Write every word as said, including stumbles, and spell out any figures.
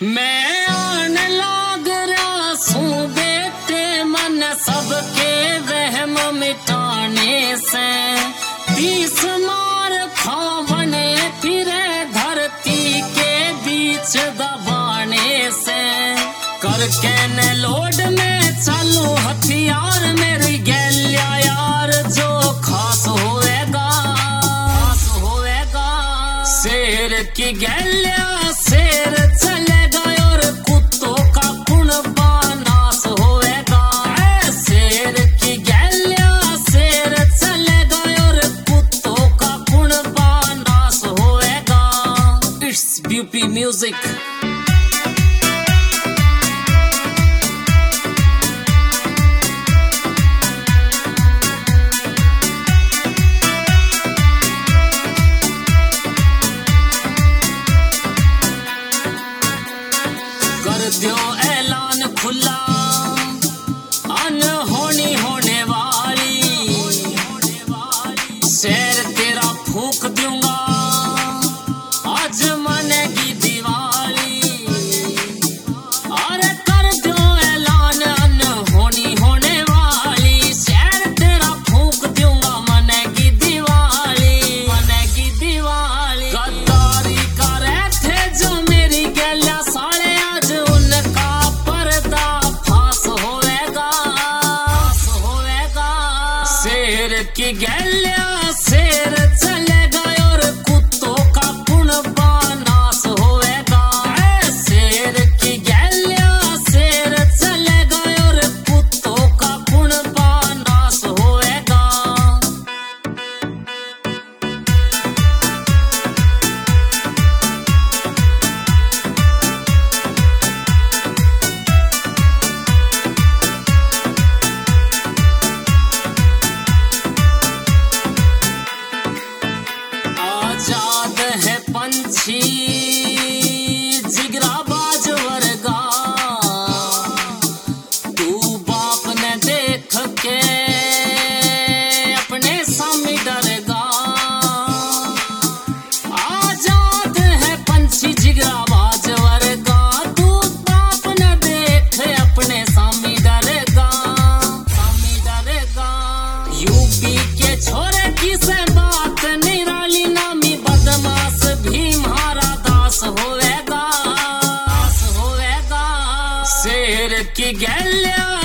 मैं आन लाग रहा सू बेटे मन सबके वहम मिटाने से तीस मार खावने फिरे धरती के बीच दबाने से करके न लोड में चालू हथियार मेरी गैलिया यार जो खास होएगा खास होएगा शेर की गैलिया शेर चलेगा और कुत्तों का कुनबा नाश होएगा शेर की गैलिया शेर चलेगा और कुत्तों का कुनबा नाश होएगा। It's BP music. दो ऐलान खुला अनहोनी होने वाली शेर तेरा फूंक दूंगा आज मनेगी दिवाली। अरे कर दो ऐलान अनहोनी होने वाली शेर तेरा फूंक दूंगा मनेगी दिवाली मनेगी दिवाली। गद्दारी कर रहे थे जो मेरी गैलिया साले शेर की गैलिया शेर चलेगा और कुत्तों का कुनबा नाश होएगा शेर की गैलिया शेर चलेगा और कुत्तों का कुनबा नाश होएगा। आजाद है पंछी जिगरा बाज वर्गा तू बाप ने देख के अपने सामने डरेगा। आजाद है पंछी जिगरा बाज वर्गा तू बाप ने देख अपने सामने डरेगा सामने डरेगा। यूपी के छोरे की से बात निराली नामी बदमाश भीम हारा दास होएगा दास होएगा शेर की गैलिया